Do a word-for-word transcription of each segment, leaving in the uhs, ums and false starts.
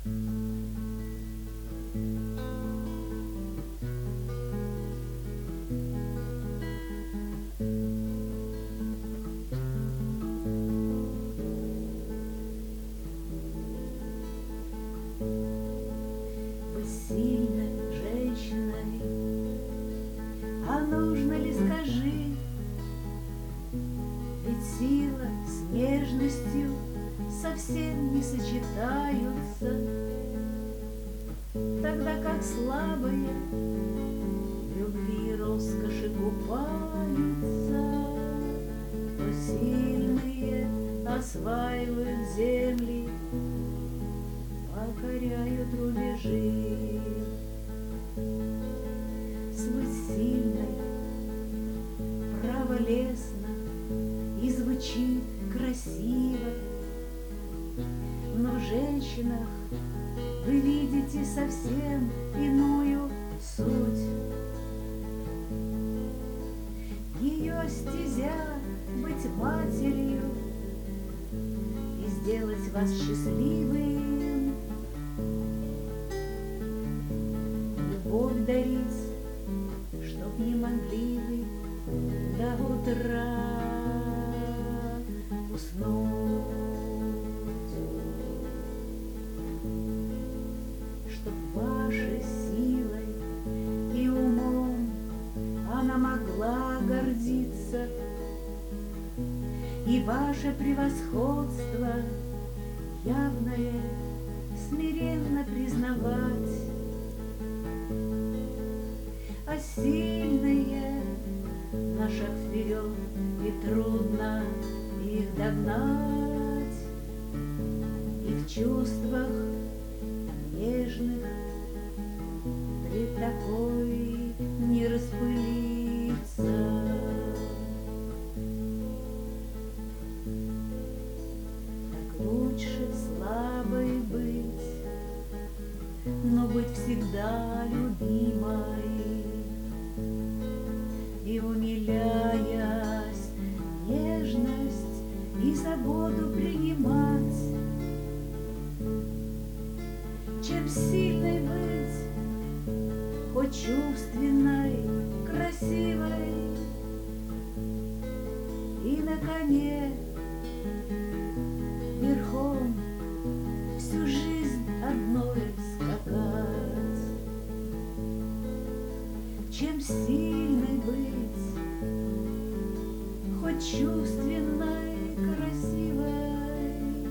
Быть сильной женщиной, а нужно ли, скажи? Ведь сила с нежностью совсем не сочетаются, тогда как слабые в любви и роскоши купаются, то сильные осваивают земли, покоряют рубежи. Быть сильной право лестно и звучит красиво, но в женщинах вы видите совсем иную суть. Ее стезя быть матерью и сделать вас счастливым, любовь дарить, чтоб не могли вы до утра уснуть, чтоб вашей силой и умом она могла гордиться, и ваше превосходство явное смиренно признавать. А сильные на шаг вперед, и трудно их догнать, и в чувствах нежных пред такой не распылиться. Так лучше слабой быть, но быть всегда любимой, и, умиляясь, нежность и заботу принимать. Чем сильной быть, хоть чувственной, красивой, и на коне верхом всю жизнь одной скакать. Чем сильной быть, хоть чувственной, красивой,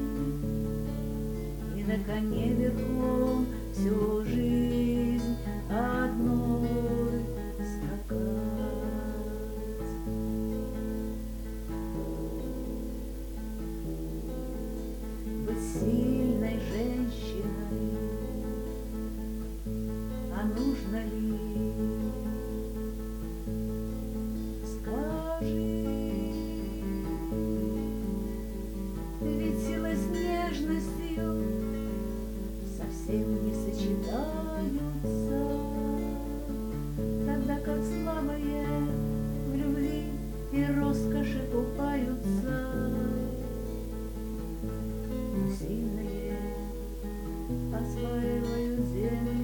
и на коне верхом всю жизнь одной скакать. Быть сильной женщиной, а нужно ли? Ведь сила с нежностью совсем не сочетаются, тогда как слабые в любви и роскоши купаются, но сильные осваивают землю,